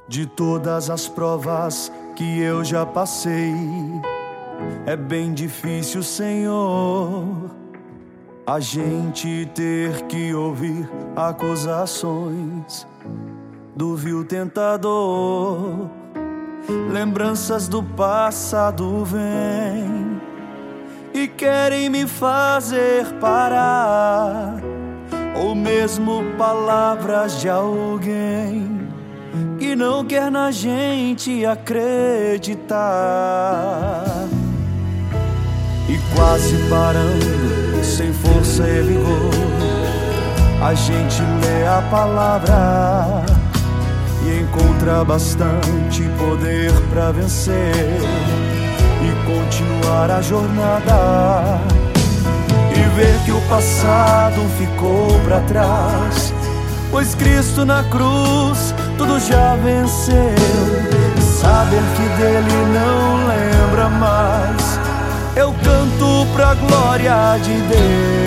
De todas as provas que eu já passei, é bem difícil, Senhor, a gente ter que ouvir acusações do vil tentador. Lembranças do passado vêm e querem me fazer parar, ou mesmo palavras de alguém que não quer na gente acreditar. E quase parando, sem força e vigor, a gente lê a palavra e encontra bastante poder pra vencer e continuar a jornada, e ver que o passado ficou pra trás, pois Cristo na cruz tudo já venceu. Saber que dele não lembra mais, eu canto pra glória de Deus.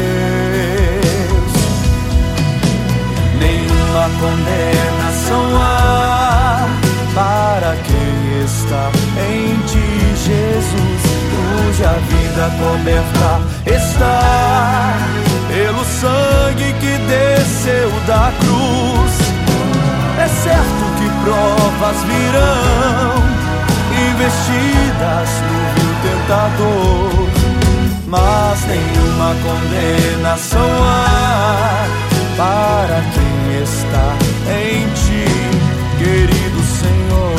Nenhuma condenação há para quem está em ti, Jesus, cuja vida coberta está pelo sangue que desceu da cruz. É certo que provas virão, investidas no vil tentador, mas nenhuma condenação há para quem está em ti, querido Senhor.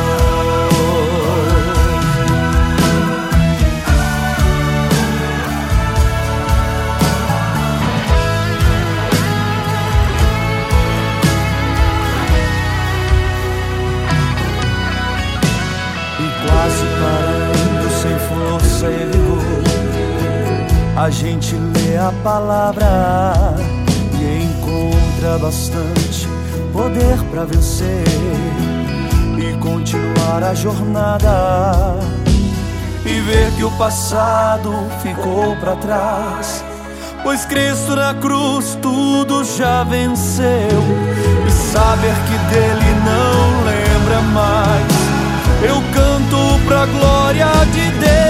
Quase parando, sem força e vigor, a gente lê a palavra e encontra bastante poder pra vencer e continuar a jornada, e ver que o passado ficou pra trás, pois Cristo na cruz tudo já venceu. E saber que dele não lembra mais, eu canto pra glória de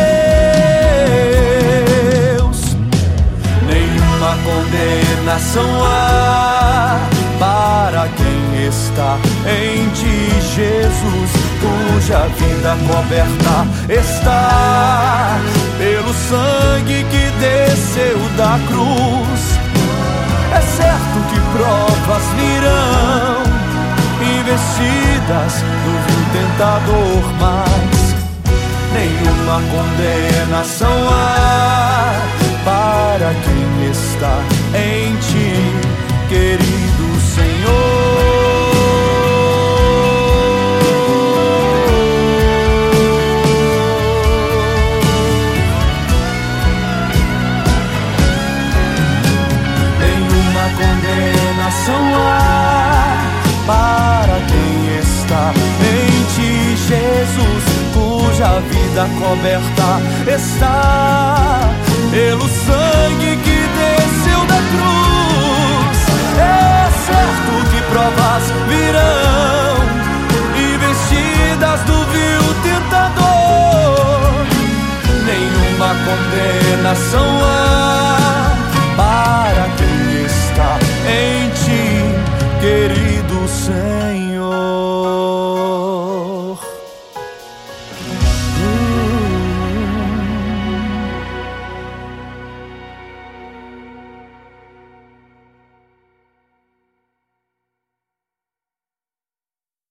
Deus. Nenhuma condenação há para quem está em ti, Jesus, cuja vida coberta está pelo sangue que desceu da cruz. É certo que provas virão, investidas do vil tentador, mas nenhuma condenação há para quem está em ti, querido Senhor. Nenhuma condenação há para quem está em ti, Jesus, cuja vida coberta está pelo sangue que desceu da cruz. É certo que provas virão, investidas do vil tentador, nenhuma condenação há